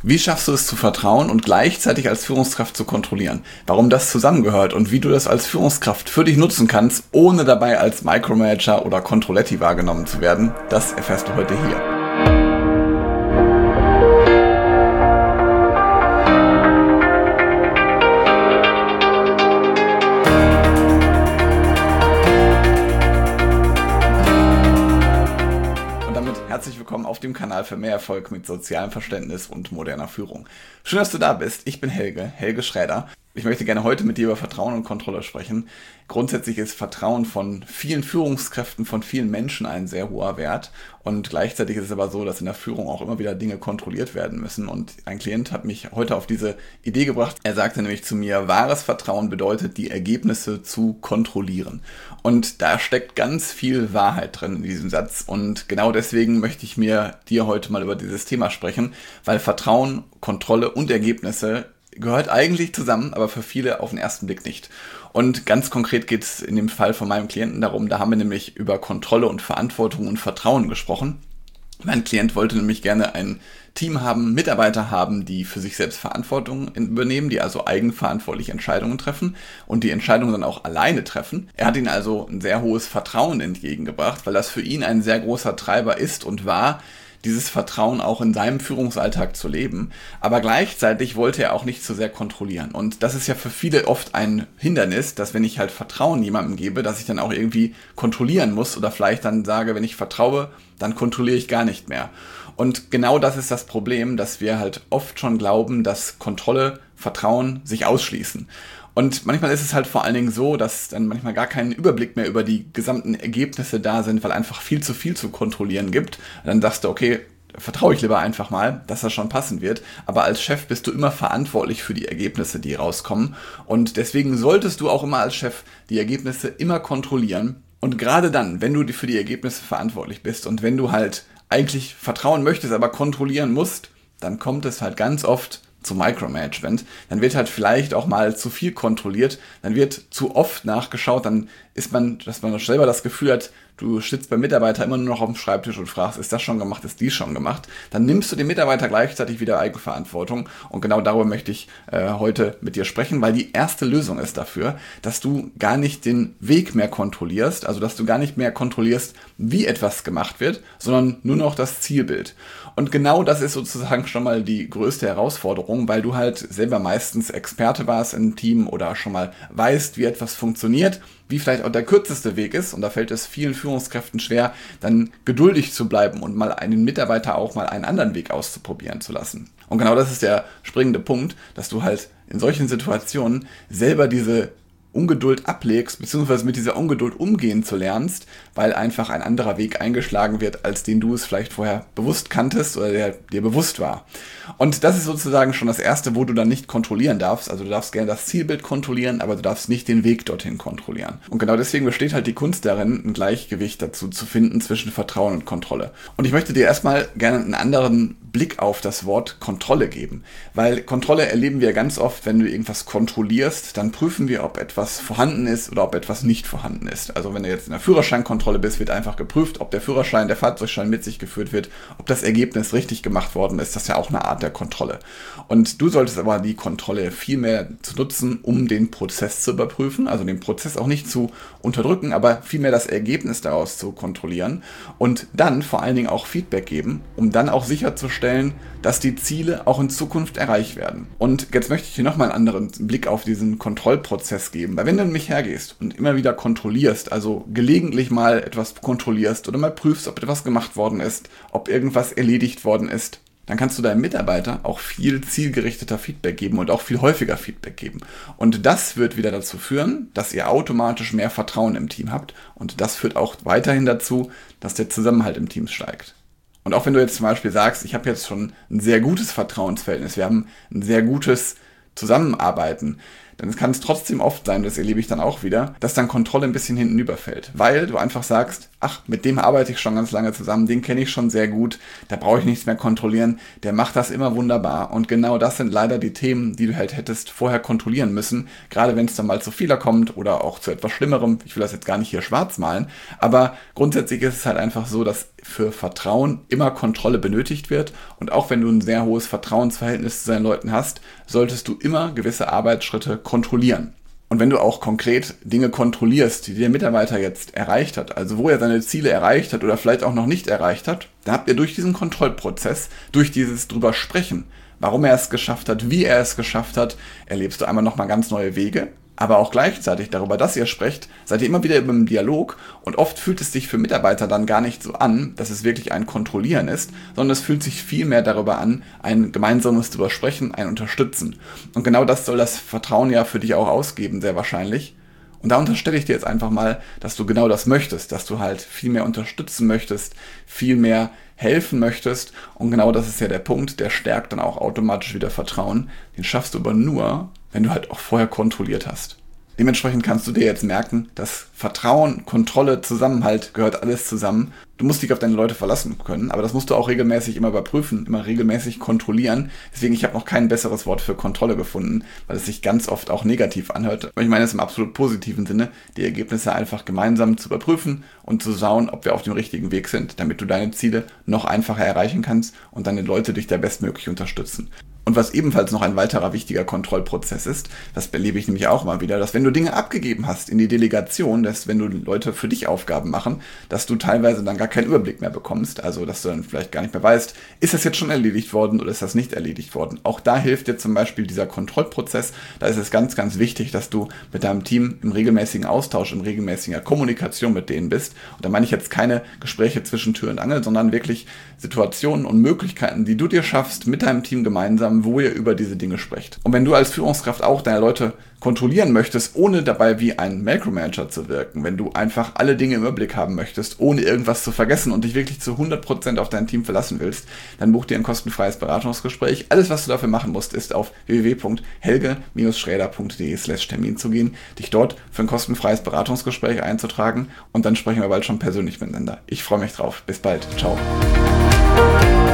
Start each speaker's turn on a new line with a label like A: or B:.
A: Wie schaffst du es zu vertrauen und gleichzeitig als Führungskraft zu kontrollieren? Warum das zusammengehört und wie du das als Führungskraft für dich nutzen kannst, ohne dabei als Micromanager oder Controletti wahrgenommen zu werden, das erfährst du heute hier. Herzlich willkommen auf dem Kanal für mehr Erfolg mit sozialem Verständnis und moderner Führung. Schön, dass du da bist. Ich bin Helge Schräder. Ich möchte gerne heute mit dir über Vertrauen und Kontrolle sprechen. Grundsätzlich ist Vertrauen von vielen Führungskräften, von vielen Menschen ein sehr hoher Wert. Und gleichzeitig ist es aber so, dass in der Führung auch immer wieder Dinge kontrolliert werden müssen. Und ein Klient hat mich heute auf diese Idee gebracht. Er sagte nämlich zu mir, wahres Vertrauen bedeutet, die Ergebnisse zu kontrollieren. Und da steckt ganz viel Wahrheit drin in diesem Satz. Und genau deswegen möchte ich dir heute mal über dieses Thema sprechen, weil Vertrauen, Kontrolle und Ergebnisse gehört eigentlich zusammen, aber für viele auf den ersten Blick nicht. Und ganz konkret geht es in dem Fall von meinem Klienten darum, da haben wir nämlich über Kontrolle und Verantwortung und Vertrauen gesprochen. Mein Klient wollte nämlich gerne ein Team haben, Mitarbeiter haben, die für sich selbst Verantwortung übernehmen, die also eigenverantwortlich Entscheidungen treffen und die Entscheidungen dann auch alleine treffen. Er hat ihnen also ein sehr hohes Vertrauen entgegengebracht, weil das für ihn ein sehr großer Treiber ist und war, dieses Vertrauen auch in seinem Führungsalltag zu leben. Aber gleichzeitig wollte er auch nicht zu sehr kontrollieren. Und das ist ja für viele oft ein Hindernis, dass wenn ich halt Vertrauen jemandem gebe, dass ich dann auch irgendwie kontrollieren muss oder vielleicht dann sage, wenn ich vertraue, dann kontrolliere ich gar nicht mehr. Und genau das ist das Problem, dass wir halt oft schon glauben, dass Kontrolle, Vertrauen sich ausschließen. Und manchmal ist es halt vor allen Dingen so, dass dann manchmal gar kein Überblick mehr über die gesamten Ergebnisse da sind, weil einfach viel zu kontrollieren gibt. Und dann sagst du, okay, vertraue ich lieber einfach mal, dass das schon passen wird. Aber als Chef bist du immer verantwortlich für die Ergebnisse, die rauskommen. Und deswegen solltest du auch immer als Chef die Ergebnisse immer kontrollieren. Und gerade dann, wenn du für die Ergebnisse verantwortlich bist und wenn du halt eigentlich vertrauen möchtest, aber kontrollieren musst, dann kommt es halt ganz oft zum Micromanagement, dann wird halt vielleicht auch mal zu viel kontrolliert, dann wird zu oft nachgeschaut, dann ist man, dass man selber das Gefühl hat, du sitzt beim Mitarbeiter immer nur noch auf dem Schreibtisch und fragst, ist das schon gemacht, ist dies schon gemacht? Dann nimmst du dem Mitarbeiter gleichzeitig wieder Eigenverantwortung und genau darüber möchte ich heute mit dir sprechen, weil die erste Lösung ist dafür, dass du gar nicht den Weg mehr kontrollierst, also dass du gar nicht mehr kontrollierst, wie etwas gemacht wird, sondern nur noch das Zielbild. Und genau das ist sozusagen schon mal die größte Herausforderung, weil du halt selber meistens Experte warst im Team oder schon mal weißt, wie etwas funktioniert, wie vielleicht auch der kürzeste Weg ist, und da fällt es vielen Führungskräften schwer, dann geduldig zu bleiben und mal einen Mitarbeiter auch mal einen anderen Weg auszuprobieren zu lassen. Und genau das ist der springende Punkt, dass du halt in solchen Situationen selber diese Ungeduld ablegst, beziehungsweise mit dieser Ungeduld umgehen zu lernst, weil einfach ein anderer Weg eingeschlagen wird, als den du es vielleicht vorher bewusst kanntest oder der dir bewusst war. Und das ist sozusagen schon das Erste, wo du dann nicht kontrollieren darfst. Also du darfst gerne das Zielbild kontrollieren, aber du darfst nicht den Weg dorthin kontrollieren. Und genau deswegen besteht halt die Kunst darin, ein Gleichgewicht dazu zu finden zwischen Vertrauen und Kontrolle. Und ich möchte dir erstmal gerne einen anderen Blick auf das Wort Kontrolle geben, weil Kontrolle erleben wir ganz oft, wenn du irgendwas kontrollierst, dann prüfen wir, ob etwas vorhanden ist oder ob etwas nicht vorhanden ist. Also wenn du jetzt in der Führerscheinkontrolle bist, wird einfach geprüft, ob der Führerschein, der Fahrzeugschein mit sich geführt wird, ob das Ergebnis richtig gemacht worden ist. Das ist ja auch eine Art der Kontrolle. Und du solltest aber die Kontrolle viel mehr zu nutzen, um den Prozess zu überprüfen, also den Prozess auch nicht zu unterdrücken, aber vielmehr das Ergebnis daraus zu kontrollieren und dann vor allen Dingen auch Feedback geben, um dann auch sicherzustellen, dass die Ziele auch in Zukunft erreicht werden. Und jetzt möchte ich dir nochmal einen anderen Blick auf diesen Kontrollprozess geben, weil wenn du nämlich hergehst und immer wieder kontrollierst, also gelegentlich mal etwas kontrollierst oder mal prüfst, ob etwas gemacht worden ist, ob irgendwas erledigt worden ist, dann kannst du deinem Mitarbeiter auch viel zielgerichteter Feedback geben und auch viel häufiger Feedback geben. Und das wird wieder dazu führen, dass ihr automatisch mehr Vertrauen im Team habt. Und das führt auch weiterhin dazu, dass der Zusammenhalt im Team steigt. Und auch wenn du jetzt zum Beispiel sagst, ich habe jetzt schon ein sehr gutes Vertrauensverhältnis, wir haben ein sehr gutes Zusammenarbeiten, Dann kann es trotzdem oft sein, das erlebe ich dann auch wieder, dass dann Kontrolle ein bisschen hinten überfällt. Weil du einfach sagst, ach, mit dem arbeite ich schon ganz lange zusammen, den kenne ich schon sehr gut, da brauche ich nichts mehr kontrollieren, der macht das immer wunderbar. Und genau das sind leider die Themen, die du halt hättest vorher kontrollieren müssen, gerade wenn es dann mal zu Fehler kommt oder auch zu etwas Schlimmerem. Ich will das jetzt gar nicht hier schwarz malen, aber grundsätzlich ist es halt einfach so, dass für Vertrauen immer Kontrolle benötigt wird. Und auch wenn du ein sehr hohes Vertrauensverhältnis zu deinen Leuten hast, solltest du immer gewisse Arbeitsschritte kontrollieren. Und wenn du auch konkret Dinge kontrollierst, die der Mitarbeiter jetzt erreicht hat, also wo er seine Ziele erreicht hat oder vielleicht auch noch nicht erreicht hat, dann habt ihr durch diesen Kontrollprozess, durch dieses drüber sprechen, warum er es geschafft hat, wie er es geschafft hat, erlebst du einmal nochmal ganz neue Wege. Aber auch gleichzeitig darüber, dass ihr sprecht, seid ihr immer wieder im Dialog und oft fühlt es sich für Mitarbeiter dann gar nicht so an, dass es wirklich ein Kontrollieren ist, sondern es fühlt sich viel mehr darüber an, ein gemeinsames drüber sprechen, ein Unterstützen. Und genau das soll das Vertrauen ja für dich auch ausgeben, sehr wahrscheinlich. Und da unterstelle ich dir jetzt einfach mal, dass du genau das möchtest, dass du halt viel mehr unterstützen möchtest, viel mehr helfen möchtest. Und genau das ist ja der Punkt, der stärkt dann auch automatisch wieder Vertrauen. Den schaffst du aber nur, wenn du halt auch vorher kontrolliert hast. Dementsprechend kannst du dir jetzt merken, dass Vertrauen, Kontrolle, Zusammenhalt gehört alles zusammen. Du musst dich auf deine Leute verlassen können, aber das musst du auch regelmäßig immer überprüfen, immer regelmäßig kontrollieren. Deswegen, ich habe noch kein besseres Wort für Kontrolle gefunden, weil es sich ganz oft auch negativ anhört. Aber ich meine es im absolut positiven Sinne, die Ergebnisse einfach gemeinsam zu überprüfen und zu schauen, ob wir auf dem richtigen Weg sind, damit du deine Ziele noch einfacher erreichen kannst und deine Leute dich da bestmöglich unterstützen. Und was ebenfalls noch ein weiterer wichtiger Kontrollprozess ist, das erlebe ich nämlich auch mal wieder, dass wenn du Dinge abgegeben hast in die Delegation, dass wenn du Leute für dich Aufgaben machen, dass du teilweise dann gar keinen Überblick mehr bekommst, also dass du dann vielleicht gar nicht mehr weißt, ist das jetzt schon erledigt worden oder ist das nicht erledigt worden. Auch da hilft dir zum Beispiel dieser Kontrollprozess. Da ist es ganz, ganz wichtig, dass du mit deinem Team im regelmäßigen Austausch, in regelmäßiger Kommunikation mit denen bist. Und da meine ich jetzt keine Gespräche zwischen Tür und Angel, sondern wirklich Situationen und Möglichkeiten, die du dir schaffst mit deinem Team gemeinsam, wo ihr über diese Dinge sprecht. Und wenn du als Führungskraft auch deine Leute kontrollieren möchtest, ohne dabei wie ein Micromanager zu wirken, wenn du einfach alle Dinge im Überblick haben möchtest, ohne irgendwas zu vergessen und dich wirklich zu 100% auf dein Team verlassen willst, dann buch dir ein kostenfreies Beratungsgespräch. Alles, was du dafür machen musst, ist auf www.helge-schräder.de/Termin zu gehen, dich dort für ein kostenfreies Beratungsgespräch einzutragen und dann sprechen wir bald schon persönlich miteinander. Ich freue mich drauf. Bis bald. Ciao.